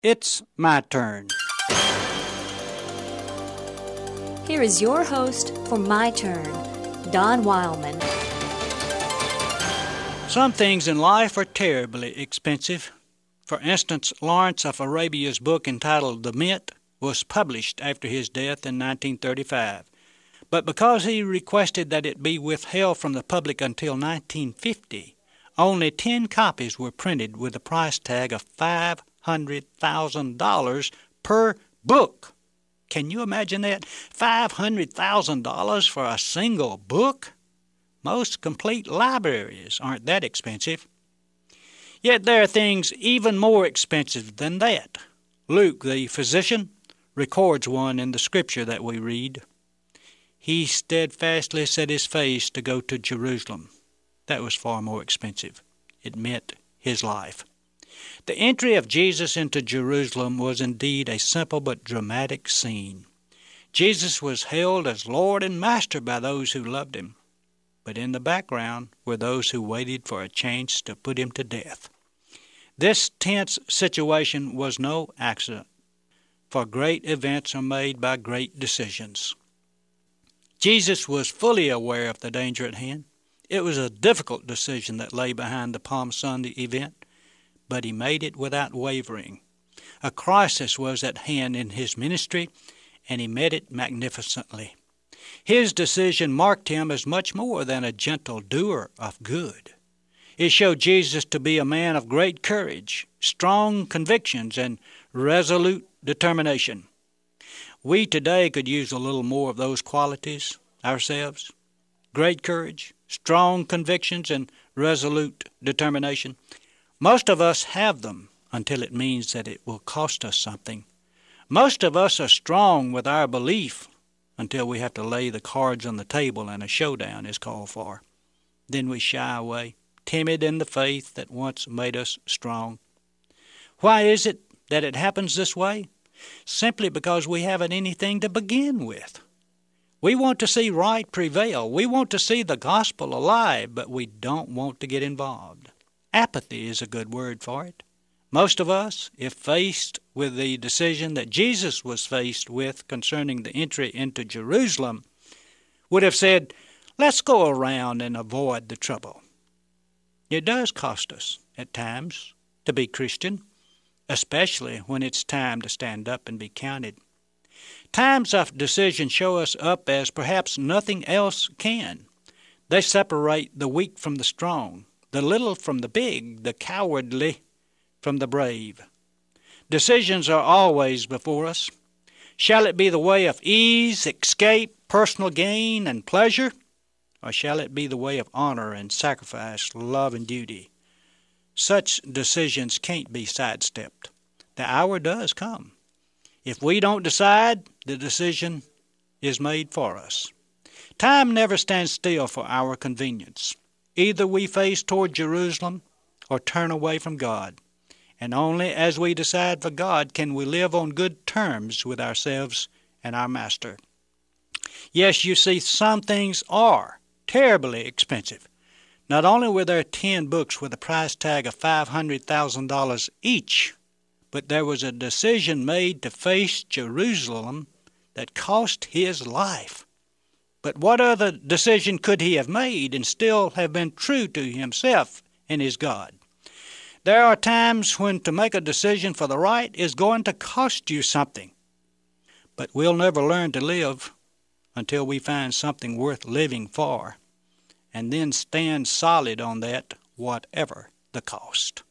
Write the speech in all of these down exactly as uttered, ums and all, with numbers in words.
It's my turn. Here is your host for My Turn, Don Wildman. Some things in life are terribly expensive. For instance, Lawrence of Arabia's book entitled The Mint was published after his death in nineteen thirty-five. But because he requested that it be withheld from the public until nineteen fifty, only ten copies were printed with a price tag of five hundred thousand dollars per book. Can you imagine that? five hundred thousand dollars for a single book? Most complete libraries aren't that expensive. Yet there are things even more expensive than that. Luke, the physician, records one in the scripture that we read. He steadfastly set his face to go to Jerusalem. That was far more expensive. It meant his life. The entry of Jesus into Jerusalem was indeed a simple but dramatic scene. Jesus was hailed as Lord and Master by those who loved him. But in the background were those who waited for a chance to put him to death. This tense situation was no accident, for great events are made by great decisions. Jesus was fully aware of the danger at hand. It was a difficult decision that lay behind the Palm Sunday event, but he made it without wavering. A crisis was at hand in his ministry, and he met it magnificently. His decision marked him as much more than a gentle doer of good. It showed Jesus to be a man of great courage, strong convictions, and resolute determination. We today could use a little more of those qualities ourselves. Great courage, strong convictions, and resolute determination. Most of us have them until it means that it will cost us something. Most of us are strong with our belief until we have to lay the cards on the table and a showdown is called for. Then we shy away, timid in the faith that once made us strong. Why is it that it happens this way? Simply because we haven't anything to begin with. We want to see right prevail. We want to see the gospel alive, but we don't want to get involved. Apathy is a good word for it. Most of us, if faced with the decision that Jesus was faced with concerning the entry into Jerusalem, would have said, let's go around and avoid the trouble. It does cost us, at times, to be Christian, especially when it's time to stand up and be counted. Times of decision show us up as perhaps nothing else can. They separate the weak from the strong, the little from the big, the cowardly from the brave. Decisions are always before us. Shall it be the way of ease, escape, personal gain, and pleasure? Or shall it be the way of honor and sacrifice, love and duty? Such decisions can't be sidestepped. The hour does come. If we don't decide, the decision is made for us. Time never stands still for our convenience. Either we face toward Jerusalem or turn away from God. And only as we decide for God can we live on good terms with ourselves and our Master. Yes, you see, some things are terribly expensive. Not only were there ten books with a price tag of five hundred thousand dollars each, but there was a decision made to face Jerusalem that cost his life. But what other decision could he have made and still have been true to himself and his God? There are times when to make a decision for the right is going to cost you something. But we'll never learn to live until we find something worth living for, and then stand solid on that, whatever the cost.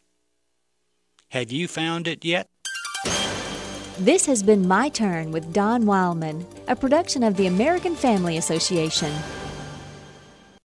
Have you found it yet? This has been My Turn with Don Wildman, a production of the American Family Association.